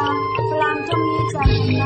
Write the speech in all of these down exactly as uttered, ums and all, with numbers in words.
Flang trong hi chan na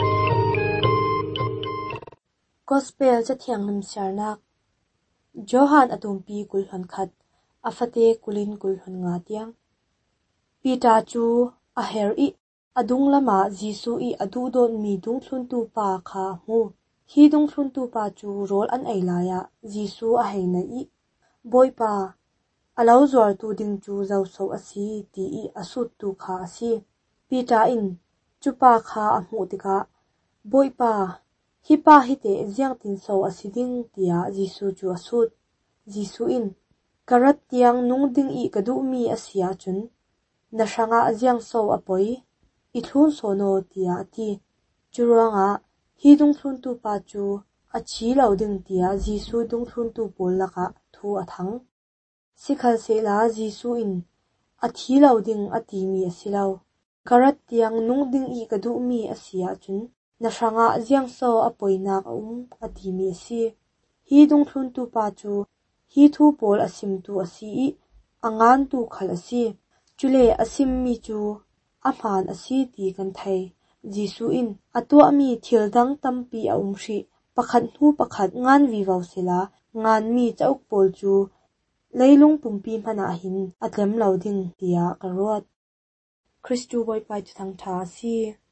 Gospel cha thiang nam sarnak Johan atumpi kulhan khat afate kulin kulhan nga tiang Peter chu a her I adung lama Jisu I adu don mi dung thlun tu pa kha mu hi dung thlun tu pa chu rol an eilaya Jisu a heina I boy pa alau zuar tu ding chu zau so asi ti I asut tu kha asi Peter in chu pa kha a mu tika boy pa hi pa hi te jiang tin so asiding tia Jisu chu asut Jisu in karat tiang nung ding I kadu mi asia chun na shanga jiang so apoi I thlun so no tia ti churonga hi dung thlun tu pa chu a chi lo ding tia Jisu dung thlun tu pol laka thu athang sikhal se la Jisu in a thi lo ding a ti mi asilau karat tiang nung ding I kadu mi asia chun na shanga jiang so apoi nak um a ti mi si hi dung thlun tu pa chu hi thu pol asim tu asi I angan tu khal asi chule asim mi chu aman asi ti kan thai Jisu in atwa mi thildang tampi a umshi pakhat hu pakhat ngan vivaw sila ngan mi chauk pol chu leilung pumpi mana hin atlem loading tia karot Christu boy pai thang tha si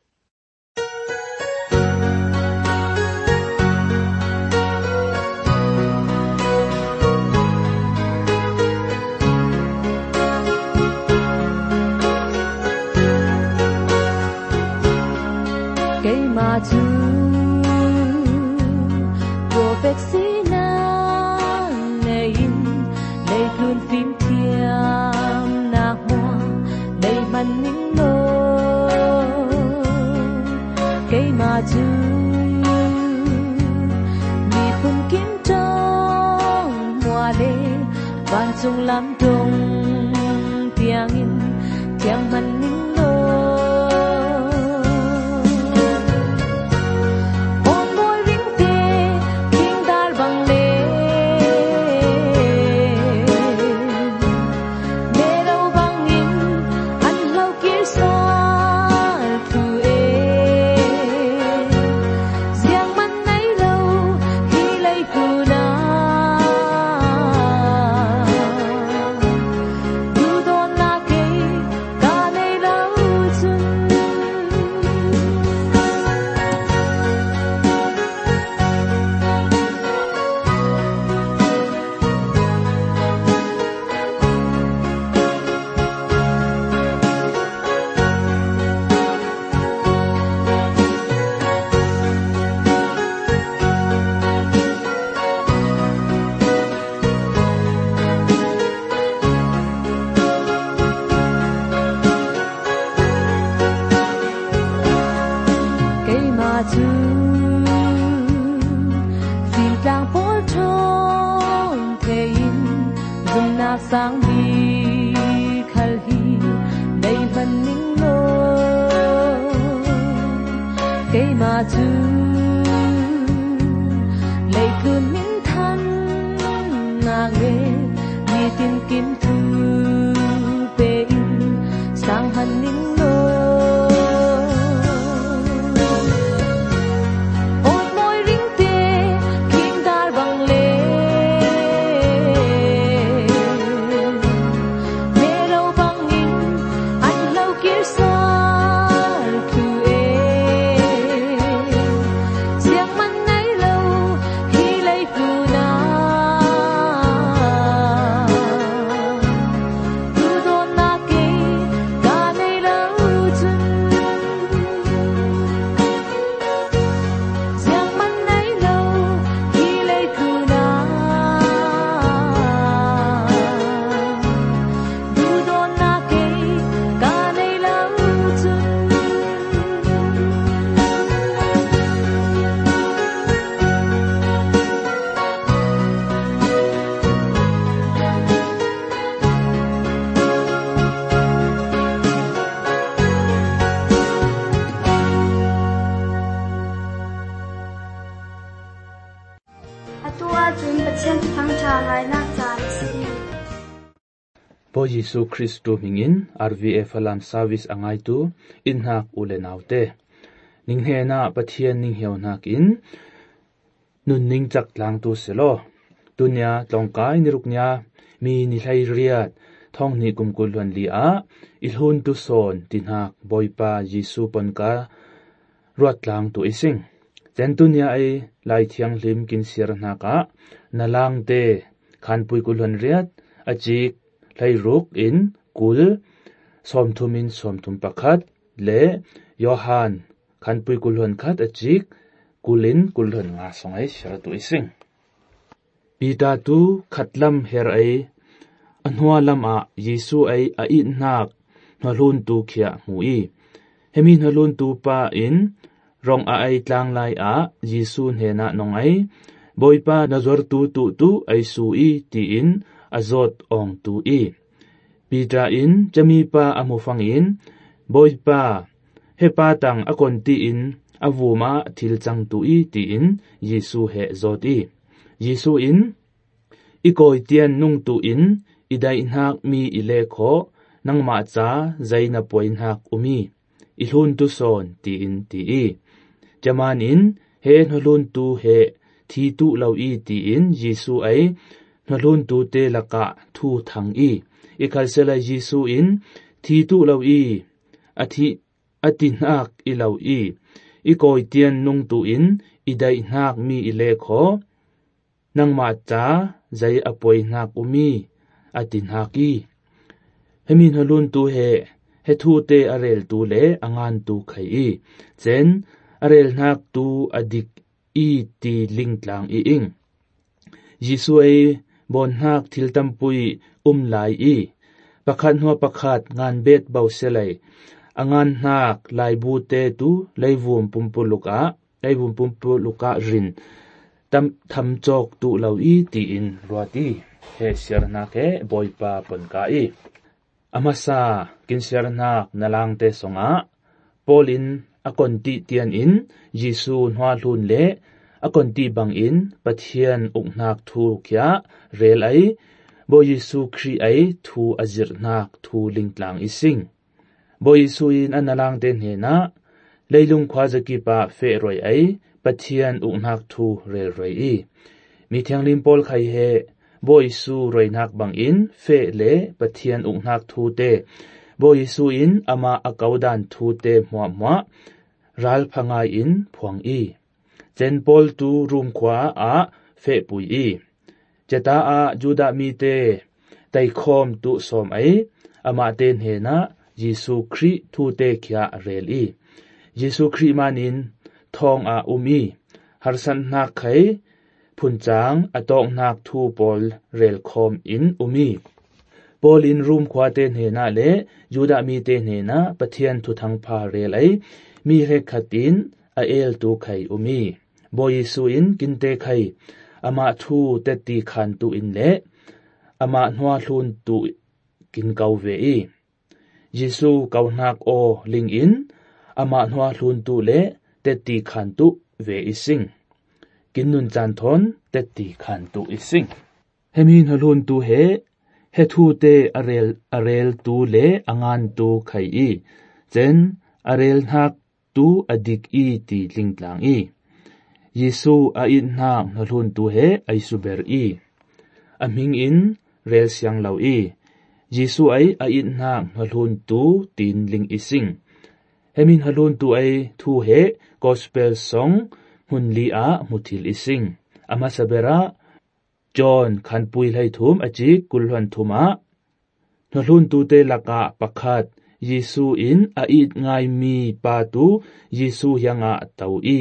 Maju Prophet Sina Nein Nei Klun Phim Thiam Nạc Moa Nei Man Ning Lo Cây Maju Mi Phun Kim Trong Moa Lê Van Chung Lam Đông Tiang In Thiam Man Ning sang bi khal hi nei man ning lo cây ma chu lei kun min than na nge mi tin kim thu pe sang han ning lo Yesu Christu mingin R V F Alam Service angai tu inhak ule naute ninghena pathian ning heu nak in nun ning chak tlang tu selo tunya tlongkai niruknya mi ni hlai riat thong ni kumkul luan li a ilhun tu son tinhak boipa Yesu ponka ruat tlang tu ising chen tunya ai lai thiang lim kin sir naka nalang te khan pui kulun riat ajik hlai ruk in kul somthumin somthum pakhat le Yohan khan pui kulun khat ajik kulin kulun nga songai sir tu ising Pita tu khatlam her ai anhua lam a Yesu ai a it nak nalun tu khia mui hemi nalun tu pa in rong a ai tlang lai a Yesu hena nong ai boipa nazor tu tu tu ai su i ti in azot ong tu i Pita in jami pa amufang in boipa hepa tang akon ti in avuma thil chang tu i ti in Yesu he zot i Yesu in ikoi tian nung tu in idai hak mi ile kho nangma cha zaina poin hak umi ilhun tu son ti in ti i jaman in he nolun tu he thi tu lau i ti in Yesu ai nolun tu te laka thu thang i ikal sela Yesu in thi tu lau i athi atin hak i lau i ikoi tian nung tu in idai hak mi ile kho nangma cha zai apoi hak umi atin haki hemin halun tu he he thu te arel tu le angan tu khai i chen arel hak tu adik i ti ling tlang i ing Yesu ai bon hak thil tampui um lai i pakhat hua pakhat ngan bet bau selai angan hak lai bu te tu leivum pumpuluka leivum pumpuluka rin tam tham chok tu lau i ti in ruati he sirna ke boipa ponka i amasa kin sirna nalang te songa polin akonti tian in Yesu hwa hlun le akonti bang in pathian uknak thu kya rel ai bo Yesu khri ai thu azir nak thu lingtlang ising bo Yesu in analang ten he na leilung khwa zaki pa fe roi ai pathian uknak thu rel roi i mi thiang lim pol khai he bo Yesu roi nak bang in fe le pathian uknak thu te bo Yesu in ama akaudan thu te mwa mwa ral phangai in phuang i chen pol tu rum khwa a fe pui i cheta a juda mi te tai khom tu som ai ama ten he na Yesu khri thu te khya rel i Yesu khri manin thong a umi harsan nak khai phunchang atong nak thu pol rel khom in umi polin room khwa te he na le juda mi te he na pathian thu thang pha rel ai mi he khatin a el tu khai umi bo Yesu in kinte khai ama thu te ti khan tu in le ama hwa hlun tu kin kau ve i Yesu kau nak o ling in ama hwa hlun tu le te ti khan tu ve ising kinnun chan thon te ti khan tu ising hemin halun tu he he thu te arel arel tu le angan tu khai i chen arel hak tu adik i ti lingtlang i Yesu a in hak halun tu he ai suber i amhing in rel siang lau i Yesu ai a in hak halun tu tin ling ising hemin halun tu ai thu he gospel song hun li a muthil ising ama sabera John khan pui lai thum achi kulhan thuma halun tu te laka pakhat Yesu in a it ngai mi pa tu Yesu yanga tau i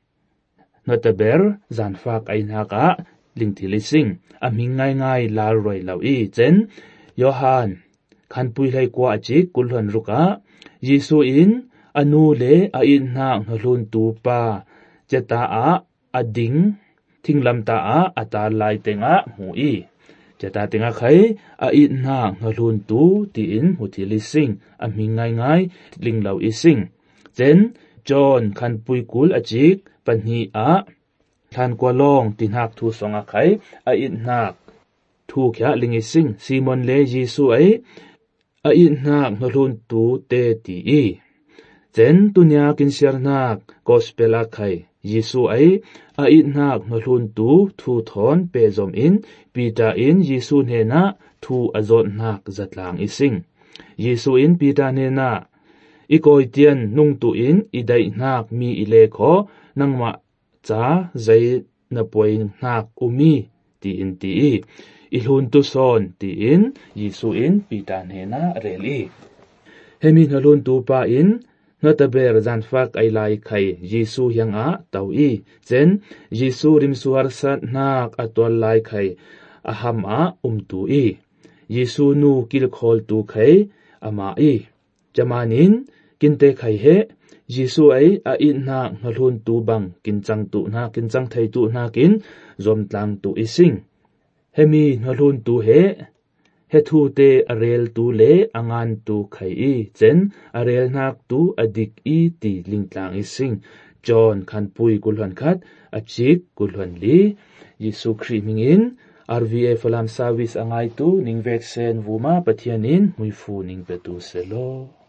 notaber zanfak ainaka lingthilising aming ngai ngai la roi lau i chen Yohan khan pui lai kwa achi kulhan ruka Yesu in anu le a in na halun tu pa cheta a ading thinglam ta a ata lai tenga mu i cheta tenga khai a in na halun tu ti in huthilising aming ngai ngai linglau ising chen John khan pui kul achik panhi a than kwa long tinhak thu songa khai a in nak thu khia lingi sing Simon le Jesu ai a in nak nolun tu te ti i chen tunya kin siar nak gospel a khai Jesu ai a in nak nolun tu thu thon pe zom in Peter in Jesu ne na thu azot nak zatlang ising Jesu in Peter ne na ikoi tian nung tu in idai nak mi ile kho nangma cha zai na poi nak umi ti in ti i hun tu son ti in Jesu in Peter ne na reli hemi nalun tu pa in nataber zan fak ai lai khai Jesu yang a tau i chen Jesu rim suar sat nak atol lai khai aham a um tu i Jesu nu kil khol tu khai ama i chamanin kinte khai he Jesu ai a in na nalun tu bang kin chang tu na kin chang thai tu na kin zom tlang tu ising hemi nalun tu he he thu te arel tu le angan tu khai i chen arel nak tu adik i ti lingtlang ising John khan pui kulhan khat achik kulhan li Jesu Christ mingin R V A Falam Service angai tu ningvek sen vuma pathianin muifu ningpetu selo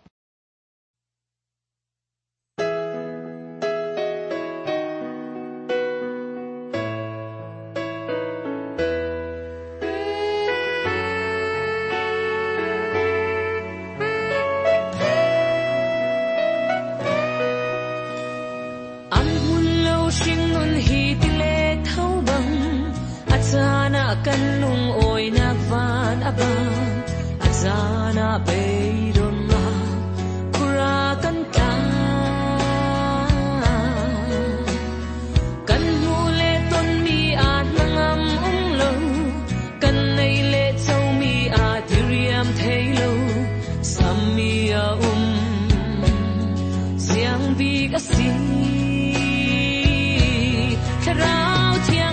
kan lung oi nak van abang azana beidon ma kura kan ta kan hule ton mi at nangam ung lo kan nei le chau mi a diriam thailo sam mi a um siang bi ka si kharao thiang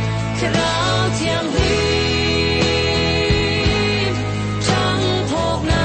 Phok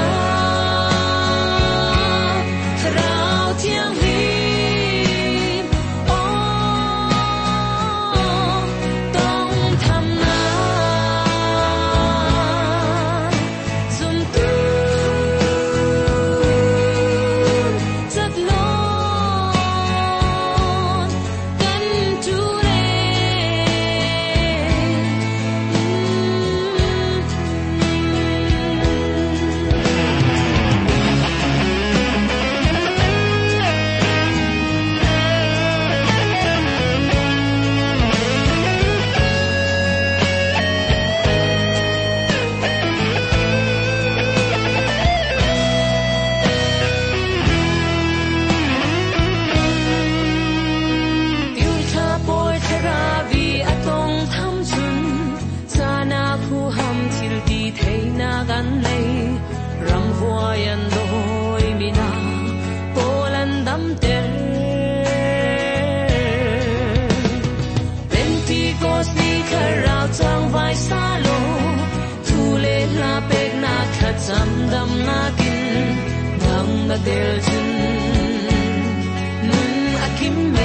rao chang vai sa lo thu le la pek na kha cham dam na kin dang na del jin nun akim me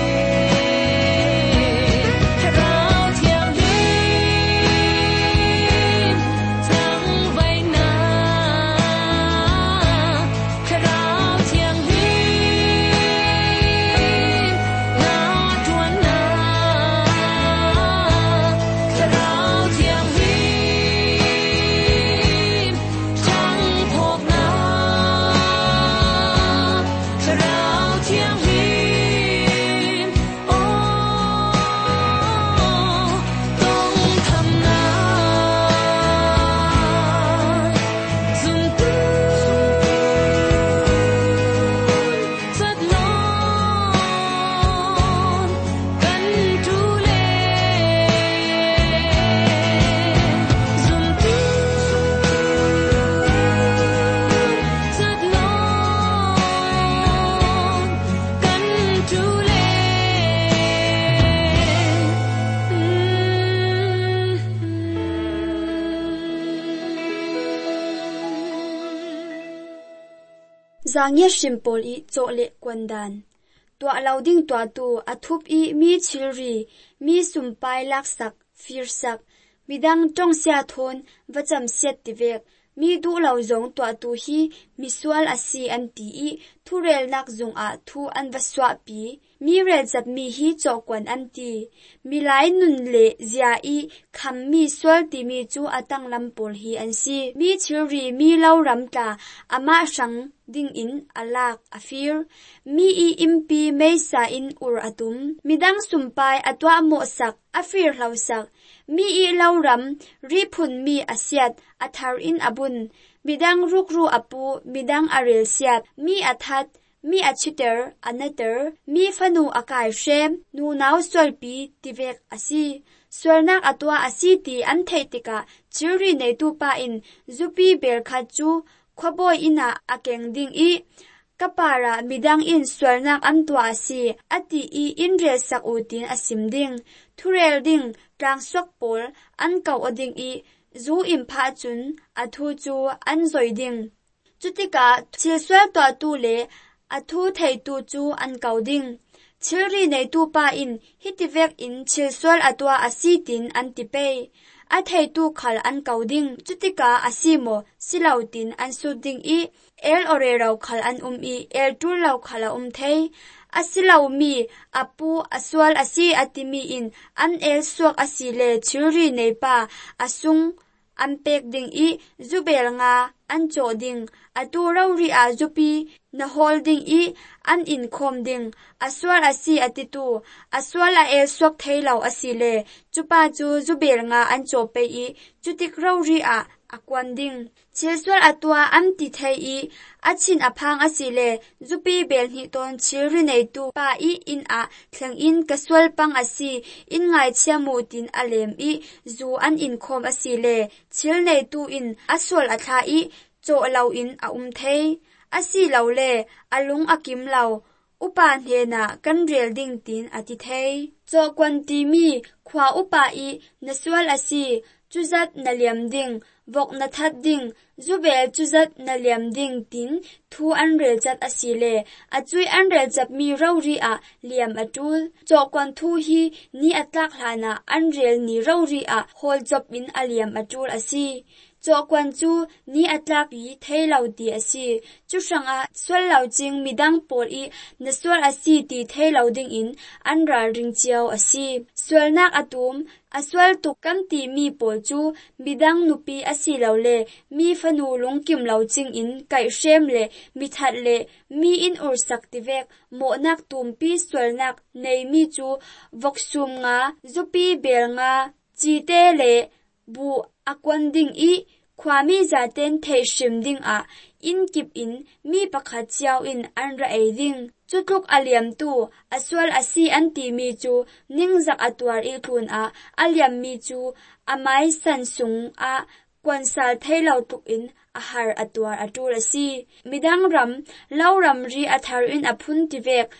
Zangya shimpol i chole kwandan tua lauding tua tu athup i mi chilri mi sumpai laksak firsak midang tong sia thon wacham set tivek mi du lau zong tua tu hi misual asi anti i thurel nak zung a thu an waswa pi mi rel jap mi hi chokwan anti milai nun le zia i kham mi swal ti mi chu atang lampol hi ansi mi chilri mi lau ram ta ama sang ding in alak afir mi i impi meisa in ur atum midang sumpai atwa mo sak afir hlausak mi i lauram ripun mi asiat athar in abun midang rukru apu midang arel siat mi athat mi achiter anater mi fanu akai shem nu naw solpi tivek asi swarnak atwa asi ti an theitika chiri nei tu pa in zupi ber kha chu khoboi ina akeng ding i kapara midang in swarnak antwa si ati i inrel sak utin asim ding thurel ding tlang sok pol an kau oding i zu impha chun athu chu an zoi ding chutika chilswal to tu le athu thei tu chu an kau ding chiri nei tu pa in hitivek in chilswal atwa asitin antipe a thei tu khal an kau ding chutika asimo silautin an su ding i el ore rau khal an um i el tur lau khala um thei asilau mi apu aswal asi atimi in an el suak asile chiri nei pa asung ampek ding i zubel nga an cho ding atu rauri a zupi na holding i an in khom ding aswal asi atitu aswal a el suak theilau asile chupa chu zubel nga an cho pe i chutik rauri a akwan ding chilswal atwa am ti thei i achin aphang asile zupi bel hi ton chiri nei tu pa i in a thlang in kaswal pang asi in ngai chiamu tin alem i zu an in khom asile chil nei tu in aswal atha i cho lau in a um thei asi lau le alung akim lau upa hena kan rel ding tin ati thei cho kwanti mi khwa upa i naswal asi chuzat naliam ding vok na that ding zubel chuzat naliam ding tin thu an rel chat asile achui an rel chap mi rauri a liam atul chokwan thu hi ni atlak hlana an rel ni rauri a hol job in aliam atul asi chokwan chu ni atlak yi theilau ti asi chu sanga swal lau ching midang pol i na swal asi ti theilau ding in an ra ring chiao asi swalnak atum aswal tu kam ti mi pol chu midang nupi asi lau le mi fanu lungkim lau ching in kai shem le mi that le mi in ur saktivek mo nak tum pi swalnak nei mi chu voksum nga zupi bel nga chi te le bu akwan ding i khwami zaten thei shim ding a in kip in mi pakhat chiao in an ra ei ding chutluk aliam tu aswal asi anti mi chu ningjak atwar il thun a aliam mi chu amai san sung a kwansal theilau tuk in ahar atwar atur asi midang ram lauram ri athar in aphun tivek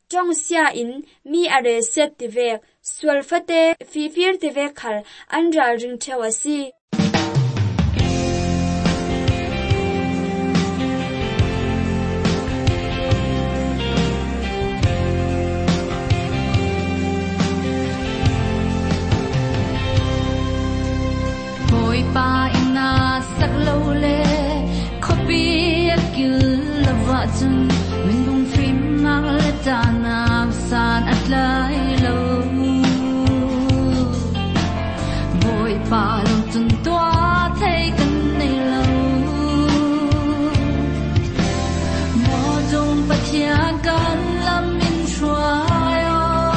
trong sia in mi are set tivek swalfate fifir tivek khal andral ring thewasi pa ina saklo le khopi akil lawa chun min bung trim mang le tana san atlai lo boy pa long chun tua thei kan nei lo mo jong pathia kan lam min shwayo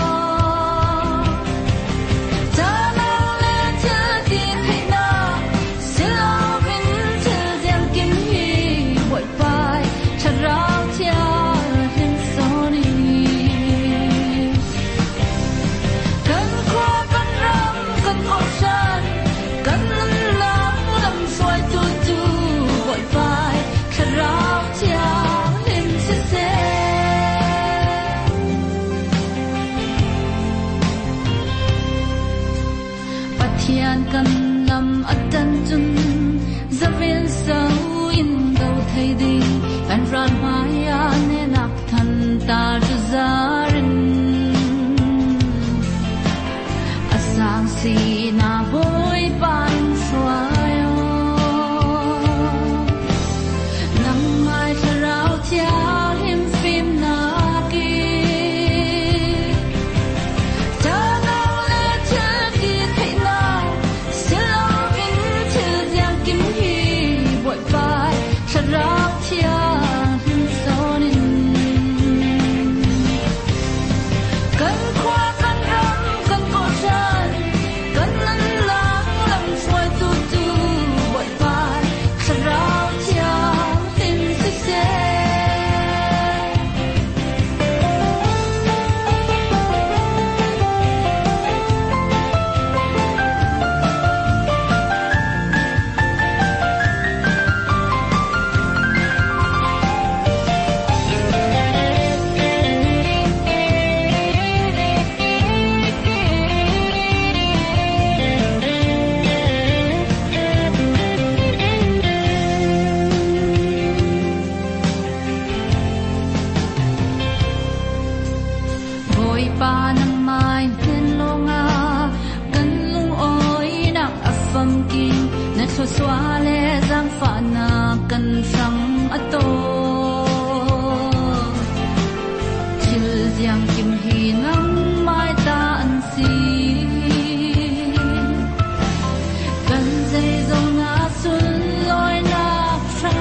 kan lam atan chun zavil sau in do thei ding kan ran maya ne nak than ta zarin asang si na boy pan swayo nang mai tharau tia him phim na ki swale zang fa na kan sang ato chil jiang kim hi nam mai ta an si kan zai zong na sun loi na tra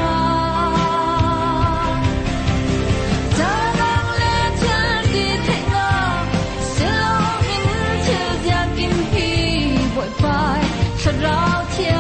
ta nang le chal di thai na silo in chil jiang kim hi boi pai sharao chia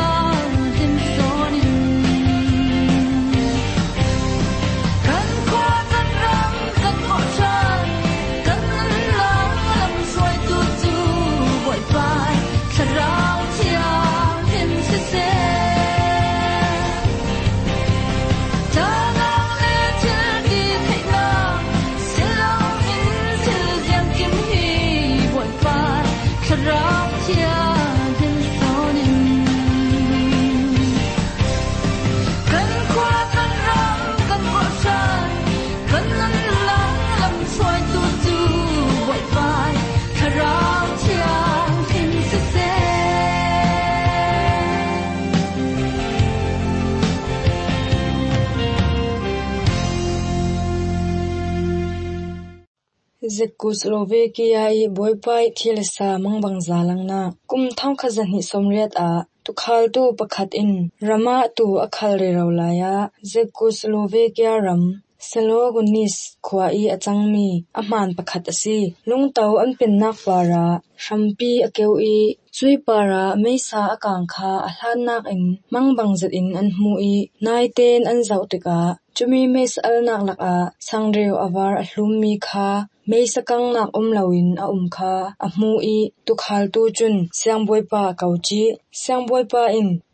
Czechoslovakia i boipai thilsa mangbang zalangna kum thang khazan hi somriat a tukhal tu pakhat in rama tu akhal re rawlaya Czechoslovakia ram Selogunis khwa i achangmi aman pakhat asi lungtau an pinnak para shampi akeu i chui para meisa akang kha ahlanak in mangbang zat in an hmu i naiten an zautika chumi mes alnak lak a sangreu awar a hlummi kha meisa kangnak omlawin a umkha a hmu i tukhal tu chun siangboipa kauchi siangboipa in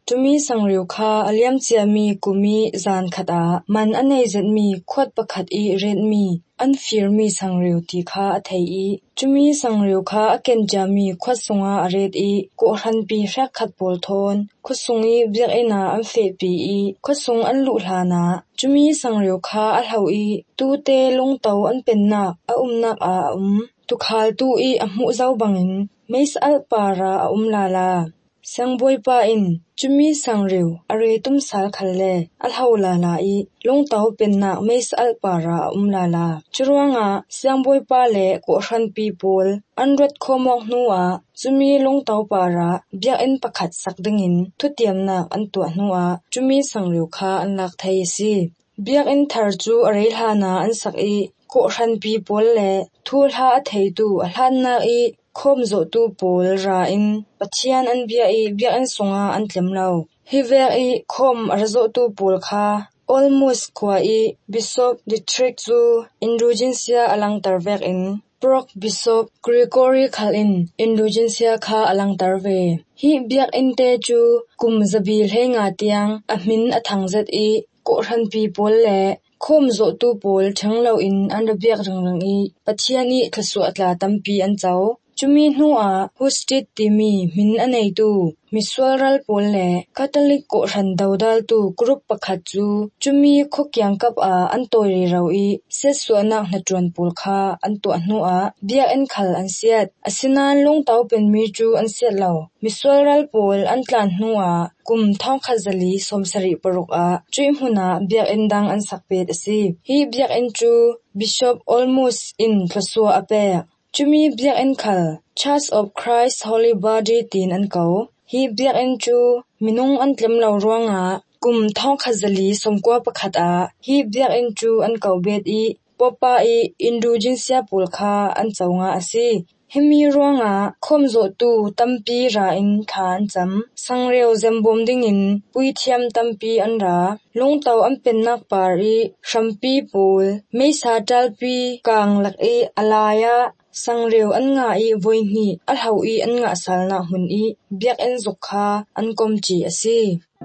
จุมีสังริวคาอเลียมเจียมีกุมีจานขัดอามันอันในเจ็ดมีขวดประขัดอีเรดมีอันฟิร์มีสังริวตีคาอไทยอีจุมีสังริวคาอเกนจามีขวดสงอาอเรดอีกุรันปีแฟกขัดโพลทอนขวดสงอีเบียกเอนาอันเฟปีอีขวดสงอันลุลานาจุมีสังริวคาอัลเฮาอีตูเตลงเตาอันเป็นนักอาอุมนักอาอุมตุคาลตูอีอมุเจ้าบังอินไม่สอัลปาราอาอุมลาลาสังบวยปาอินจุมีสังริวอะไรตุมสาลคัลเลอัลฮาวลาลาอีลงเตาเป็นนักไม่สอัลปาราอุมลาลาจรวงอาสังบวยปาเลกุรันปีโพลอันรัดโคมอกนัวจุมีลงเตาปาราเบียอินประคัดสักดึงินทุเตียมนักอันตัวนัวจุมีสังริวคาอันลักไทยซีเบียอินทาร์จูอะไรลานาอันสักอีกุรันปีโพลเลทูลหาไทยตูอัลฮันนาอีคมโจตูโพลราอินปัจจัยอันเบียอีเบียอันสงาอันเต็มเลาฮิเวอีคมอรโจตูโพลคา almost ขวาอี Bishop Dietrich Zu Indulgencia alang tarvek in Proc Bishop Gregory Khalin Indulgencia kha alang tarve hi biak in te chu kum zabil he nga tiang a min a thangjat i ko ran pi pol le khom zo tu pol thanglo in an biak rangrang i pathiani thasu atla tampi an chau chumi hnuwa hosted timi min anei tu miswaral pol le catholic ko ran daudal tu group pakhat chu chumi khokyang kap a an tori rawi se suana hnaton pol kha an to hnuwa bia en khal an siat asinan long tau pen mi chu an siat lo miswaral pol an tlan hnuwa kum thong khazali somsari paruk a chui huna bia en dang an sakpet asi hi bia en chu bishop almost in thlasua ape chumi biak en khal Church of Christ Holy Body tin an ko hi biak en chu minung an tlem lo ruanga kum thong khazali somkwa pakhat a hi biak en chu an ko bet i popa i Indulgencia pulkha an chawnga asi hemi ruanga khomzo tu tampi ra in khan cham sangreu zembom ding in puithiam tampi an ra longtaw an pennak pari shampi pul meisa talpi kang lak e alaya sangreu an nga i voini alhau i an nga salna hun i biak en zokha an komchi asi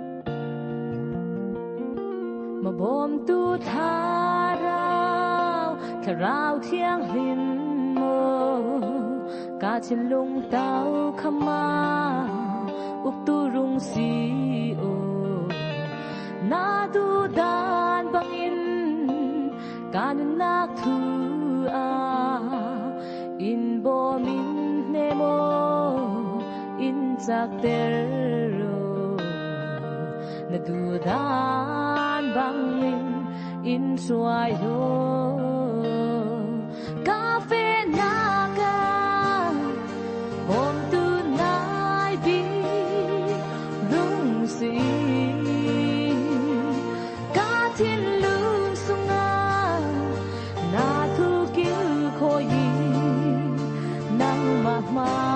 mabom tu tharau tharau thiang hin mo ka chin lung tau khama uk tu rung si o na du dan bangin kanun nak thu a in bo min nemo in chak tero na du dan bangin in suai do cafe naga bom tu nai bi rung si ka tin lung sunga na thu kiu kho yi nang ma ma